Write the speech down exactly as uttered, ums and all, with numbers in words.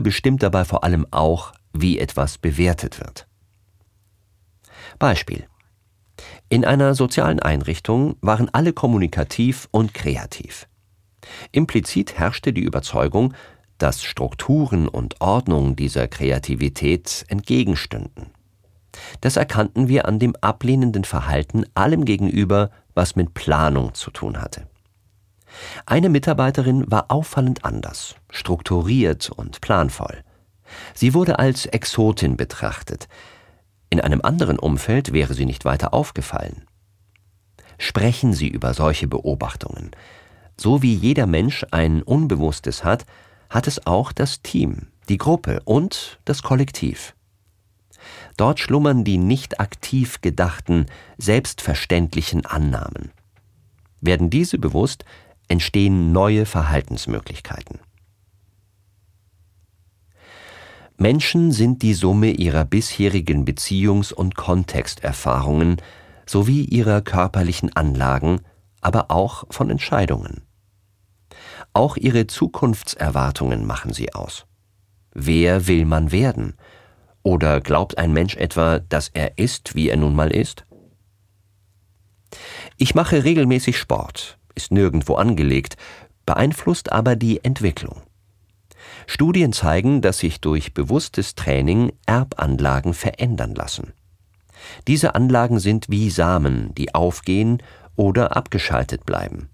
bestimmt dabei vor allem auch, wie etwas bewertet wird. Beispiel: In einer sozialen Einrichtung waren alle kommunikativ und kreativ. Implizit herrschte die Überzeugung, dass Strukturen und Ordnung dieser Kreativität entgegenstünden. Das erkannten wir an dem ablehnenden Verhalten allem gegenüber, was mit Planung zu tun hatte. Eine Mitarbeiterin war auffallend anders, strukturiert und planvoll. Sie wurde als Exotin betrachtet. In einem anderen Umfeld wäre sie nicht weiter aufgefallen. Sprechen Sie über solche Beobachtungen. So wie jeder Mensch ein Unbewusstes hat, hat es auch das Team, die Gruppe und das Kollektiv. Dort schlummern die nicht aktiv gedachten, selbstverständlichen Annahmen. Werden diese bewusst, entstehen neue Verhaltensmöglichkeiten. Menschen sind die Summe ihrer bisherigen Beziehungs- und Kontexterfahrungen sowie ihrer körperlichen Anlagen, aber auch von Entscheidungen. Auch ihre Zukunftserwartungen machen sie aus. Wer will man werden? Oder glaubt ein Mensch etwa, dass er ist, wie er nun mal ist? Ich mache regelmäßig Sport, ist nirgendwo angelegt, beeinflusst aber die Entwicklung. Studien zeigen, dass sich durch bewusstes Training Erbanlagen verändern lassen. Diese Anlagen sind wie Samen, die aufgehen oder abgeschaltet bleiben.